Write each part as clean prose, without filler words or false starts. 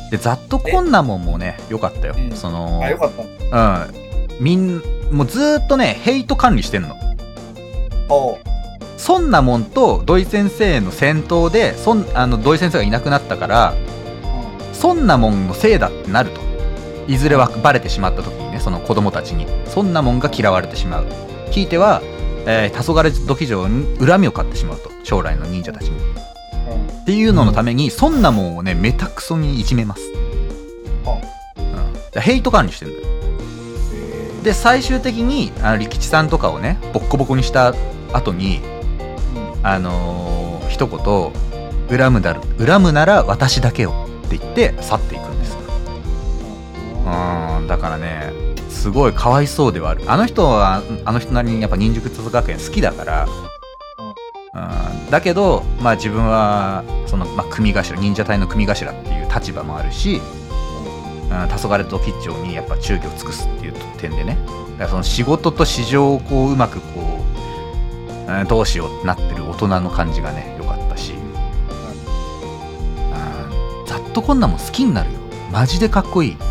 でザットコンナモンもね良かったよ、 良かった。 もうずーっとねヘイト管理してんの。ソンナモンと土井先生の戦闘で土井先生がいなくなったから、ソンナモンのせいだってなると、いずれはバレてしまった時にね、その子供たちにソンナモンが嫌われてしまう、ひいては、黄昏土器城に恨みを買ってしまうと、将来の忍者たちに、っていうののためにソンナモンをねメタクソにいじめます、ヘイト管理してるんだよ。で最終的に利吉さんとかをねボッコボコにした後に、一言恨むなら私だけをって言って去っていくんです。だからねすごいかわいそうではある。あの人はあの人なりにやっぱ忍術学園好きだから、だけどまあ自分はその、組頭、忍者隊の組頭っていう立場もあるし、黄昏土器町にやっぱ忠義を尽くすっていう点でね、だからその仕事と市場をこううまくこう、どうしようってなってる大人の感じがね良かったし、ざっとこんなもん好きになるよ。マジでかっこいい。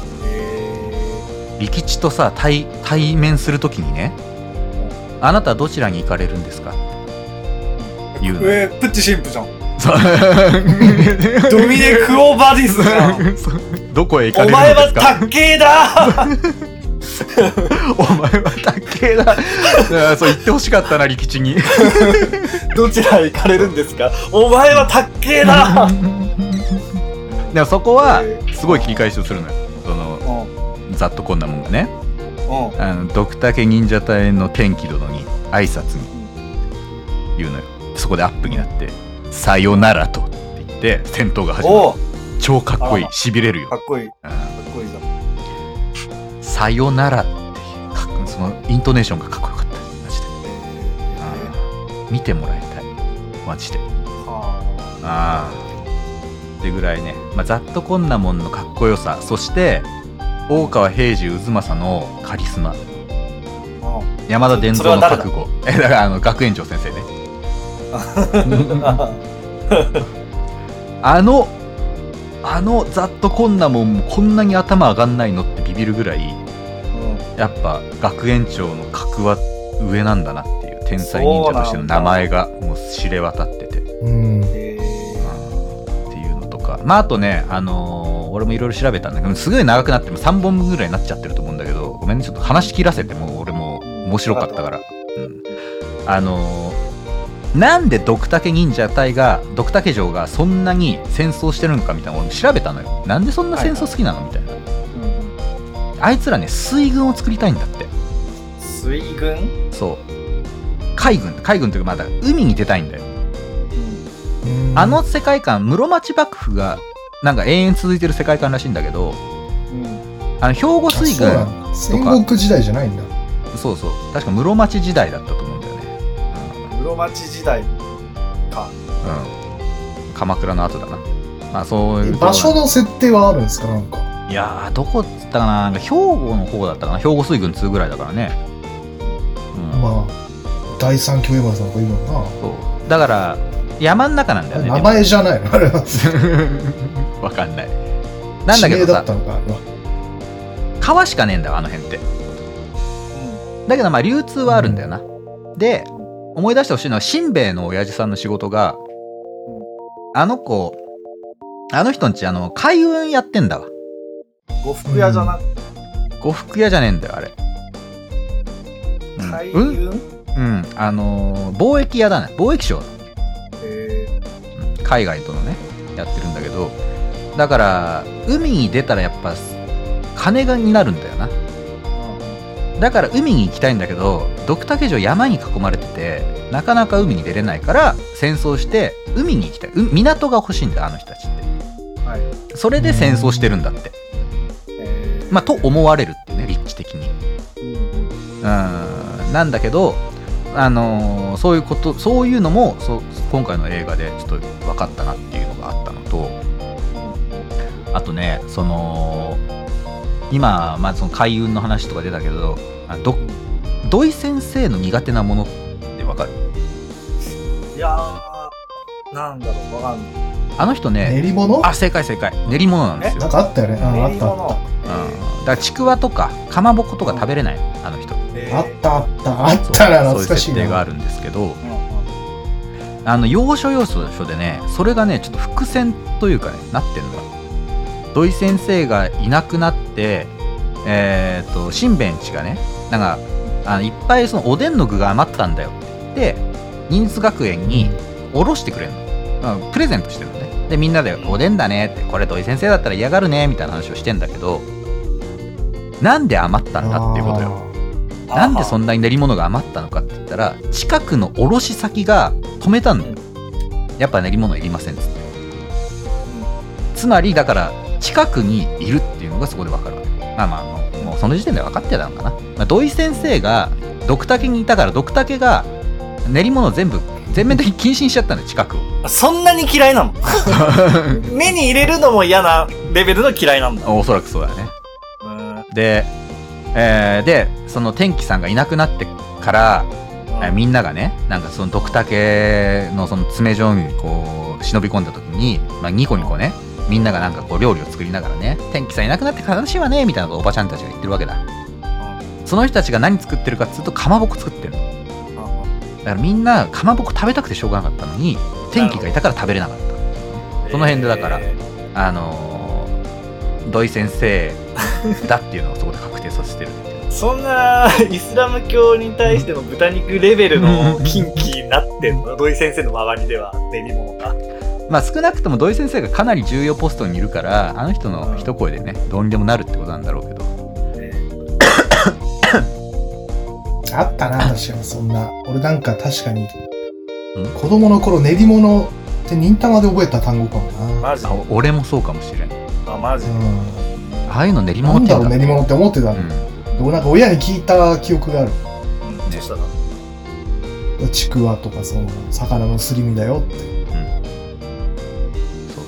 利吉とさ対面するときにね、あなたはどちらに行かれるんですかって言うの。 プッチ神父じゃん。ドミネクオバディスじゃん。 どこへ行かれるんですか。 お前はタッケーだお前はタッケーだそう言ってほしかったな利吉に。 どちらへ行かれるんですか。お前はタッケーだでもそこはすごい切り返しをするのよ。そのざっとこんなもんがね、ドクタケ忍者隊の天気殿に挨拶に言うのよ。そこでアップになってさよならとって言って戦闘が始まる。超かっこいい。しびれるよ。 かっこいい。かっこいいじゃん。 さよならってそのイントネーションがかっこよかったマジで。見てもらいたいマジで。ってぐらいね、ざっとこんなもんのかっこよさ、そして大川平次渦政のカリスマ、山田伝蔵の覚悟、だから学園長先生ね。ざっとこんなもんこんなに頭上がんないのってビビるぐらい、やっぱ学園長の格は上なんだなっていう、天才忍者としての名前がもう知れ渡ってて、っていうのとか、あとね俺もいろいろ調べたんだけど、すごい長くなっても3本分ぐらいになっちゃってると思うんだけど、ごめんねちょっと話し切らせて、も俺も面白かったから、なんでドクタケ忍者隊がドクタケ城がそんなに戦争してるのかみたいなのを調べたのよ。なんでそんな戦争好きなのみたいな。あいつらね水軍を作りたいんだって。 水軍？ そう、海軍というかまだ海に出たいんだよ。あの世界観、室町幕府がなんか永遠続いてる世界観らしいんだけど、兵庫水軍とか戦国時代じゃないんだ。 そう確か室町時代だったと思うんだよね。 室町時代か。 鎌倉の後だな。そういう場所の設定はあるんですか。なんかいやどこっつったかな、なんか兵庫の方だったかな。兵庫水軍2ぐらいだからね。 第三教山さんがいるのかな。 そうだから山ん中なんだよね。 名前じゃないのあれは。 わかんない。なんだけどさ、 だったのか川しかねえんだよあの辺って。だけど流通はあるんだよな。で思い出してほしいのは、しんべヱの親父さんの仕事が、あの人んち海運やってんだわ。 呉服屋じゃなくて、 呉服屋じゃねえんだよあれ。 海運？ 貿易屋だね。貿易商。海外とのねやってるんだけど、だから海に出たらやっぱ金になるんだよな。だから海に行きたいんだけど、ドクタケ城山に囲まれててなかなか海に出れないから戦争して海に行きたい。港が欲しいんだよあの人たちって、それで戦争してるんだって、と思われるってね、立地的に。なんだけどそういうこと、そういうのも今回の映画でちょっと分かったなっていうのがあったのと、あとね今、その海運の話とか出たけど、土井先生の苦手なものって分かる？ いやー、なんだろう、分かんない。 あの人ね、 練り物？ あ、正解練り物なんですよ。 なんかあったよね。あ練りったあっ物。 だからちくわとかかまぼことか食べれないのあの人。 た。あったな、 そういう懐かしいな。 設定があるんですけど、 うん要所要所でね、それがねちょっと伏線というかねなってんのよ。土井先生がいなくなって、新弁地がね、なんかいっぱいそのおでんの具が余ったんだよって言って忍術学園におろしてくれるの、プレゼントしてるのね。でみんなでおでんだねって、これ土井先生だったら嫌がるねみたいな話をしてんだけど、なんで余ったんだっていうことよ。なんでそんなに練り物が余ったのかって言ったら、近くの卸先が止めたんだよ。やっぱ練り物いりませんっつって。つまりだから近くにいるっていうのがそこで分かるわけ。もうその時点で分かってたのかな。土井先生がドクタケにいたから、ドクタケが練り物を全面的に禁止にしちゃったのよ、近くを。 そんなに嫌いなの？目に入れるのも嫌なレベルの嫌いなんだ。 おそらくそうだね。で、その天気さんがいなくなってから、みんながね、なんかそのドクタケのその詰め所にこう忍び込んだ時に、ニコニコね、みんながなんかこう料理を作りながらね、天気さんいなくなって悲しいわねみたいなことをおばちゃんたちが言ってるわけだ。その人たちが何作ってるかっつうと、かまぼこ作ってるの。だからみんなかまぼこ食べたくてしょうがなかったのに、天気がいたから食べれなかった。その辺でだから土井先生だっていうのをそこで確定させてる。 そんなイスラム教に対しての豚肉レベルの禁忌になってんの？土井先生の周りでは練り物が。 少なくとも土井先生がかなり重要ポストにいるから、あの人の一声でね、どうにでもなるってことなんだろうけど。 あったな、確かにそんな。俺なんか確かに子供の頃練り物って忍たまで覚えた単語かもな。 マジ？ 俺もそうかもしれん。 マジ？ ああいうの練り物ってなんだろう、練り物って思ってたの。でもなんか親に聞いた記憶がある。 どうしたの？ ちくわとかその魚のすり身だよって。 そう。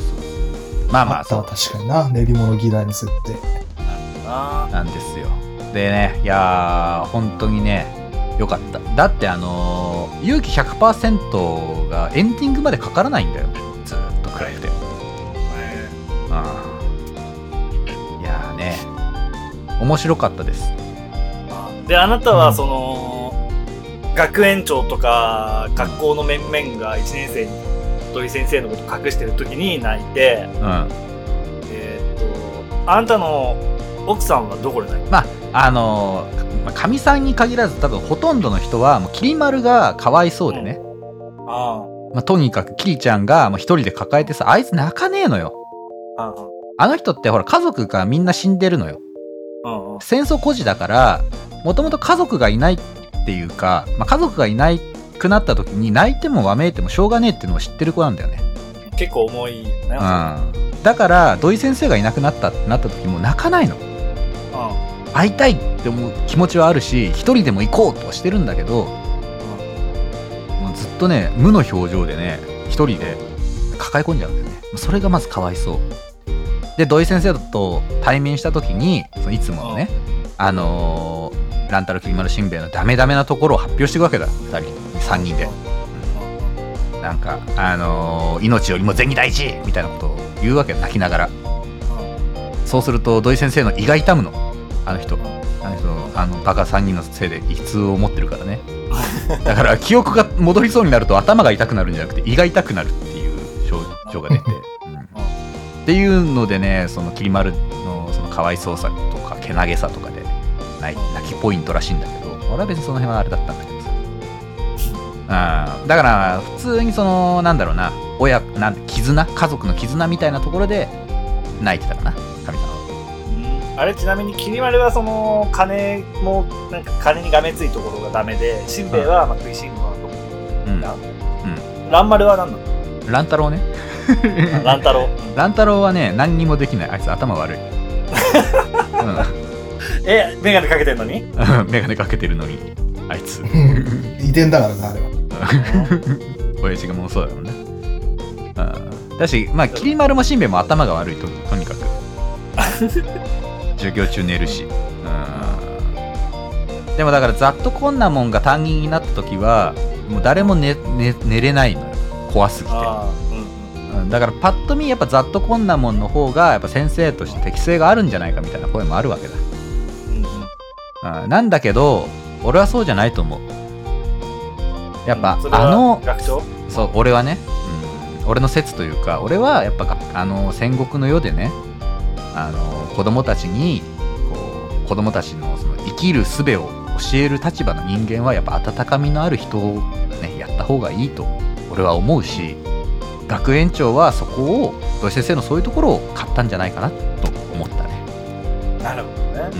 あったわ、確かにな、練り物嫌いに設定。 なんですよ。でね、いやー本当にね、よかった。だって勇気 100% がエンディングまでかからないんだよ。ずーっと暗くて。いやーね、面白かったです。 で、あなたはその、学園長とか学校の面々が1年生に土井先生のことを隠してる時に泣いて、あなたの奥さんはどこで泣いた？ かみさんに限らず多分ほとんどの人はもうきり丸がかわいそうでね、とにかくきりちゃんが一人で抱えてさ、あいつ泣かねえのよ。あの人ってほら家族がみんな死んでるのよ。戦争孤児だから、もともと家族がいないっていうか、家族がいなくなった時に泣いてもわめいてもしょうがねえっていうのを知ってる子なんだよね。 結構重いよね。 だから土井先生がいなくなったってなった時も泣かないの。会いたいって思う気持ちはあるし、一人でも行こうとはしてるんだけど、もうずっとね無の表情でね一人で抱え込んじゃうんだよね。それがまずかわいそう。で土井先生と対面した時にいつものね、乱太郎きり丸しんべヱのダメダメなところを発表していくわけだ。3人で、なんか命よりも銭大事みたいなことを言うわけだ、泣きながら。そうすると土井先生の胃が痛むの。あの人バカ3人のせいで胃痛を持ってるからね。だから記憶が戻りそうになると頭が痛くなるんじゃなくて胃が痛くなるっていう症状が出て、っていうのでね、そのきり丸のそのかわいそうさとかけなげさとかで泣きポイントらしいんだけど、俺は別にその辺はあれだったんだけどさ。だから普通にそのなんだろうな、家族の絆みたいなところで泣いてたかな、神様は。 あれ、ちなみにきり丸はその金もなんか金にがめついところがダメで、しんべヱは食いしん坊なところ。蘭丸は何なの？ 乱太郎ね。 乱太郎。 乱太郎はね何にもできない。あいつ頭悪い。 メガネかけてんのに？ メガネかけてるのにあいつ。 遺伝だからな、あれは。 親父がもうそうだもんね。だし、きり丸もしんべヱも頭が悪いとにかく。授業中寝るし。でもだからざっとこんなもんが担任になった時はもう誰も寝れないのよ、怖すぎて。 だからパッと見やっぱざっとこんなもんの方がやっぱ先生として適性があるんじゃないかみたいな声もあるわけだ、なんだけど俺はそうじゃないと思う。やっぱ、 学長そう俺はね、俺の説というか、俺はやっぱ戦国の世でね、子供たちに子供たちのその生きる術を教える立場の人間はやっぱ温かみのある人をねやった方がいいと俺は思うし、学園長はそこを土井先生のそういうところを買ったんじゃないかなと思ったね。 なるほどね、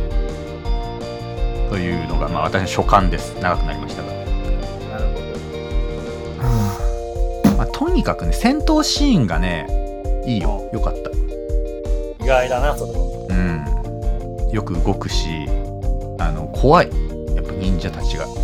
というのが私の所感です。長くなりましたが、 なるほど、 とにかくね戦闘シーンがねいいよ、よかった。 意外だなそれは。 よく動くし怖い、やっぱ忍者たちが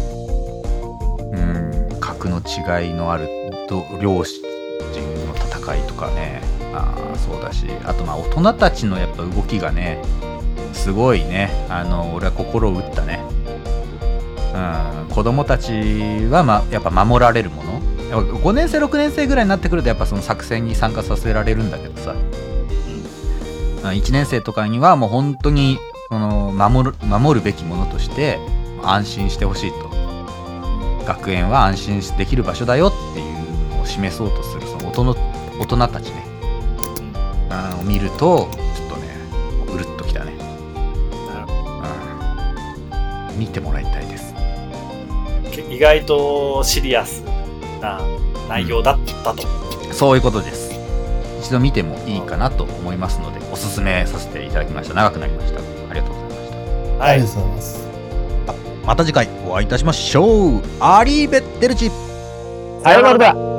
格の違いのある両親の戦いとかね、そうだし、あと大人たちのやっぱ動きがねすごいね、俺は心を打ったね。子供たちは、やっぱ守られるもの、やっぱ5年生6年生ぐらいになってくるとやっぱその作戦に参加させられるんだけどさ、1年生とかにはもう本当に守るべきものとして安心してほしいと、学園は安心できる場所だよっていうのを示そうとするその大人たちね、を見るとちょっとねうるっときたね。見てもらいたいです。 意外とシリアスな内容だったと、 そういうことです。一度見てもいいかなと思いますのでおすすめさせていただきました。長くなりました。ありがとうございました。 ありがとうございます。 また次回お会いいたしましょう。アリーベッテルチ。 さようなら。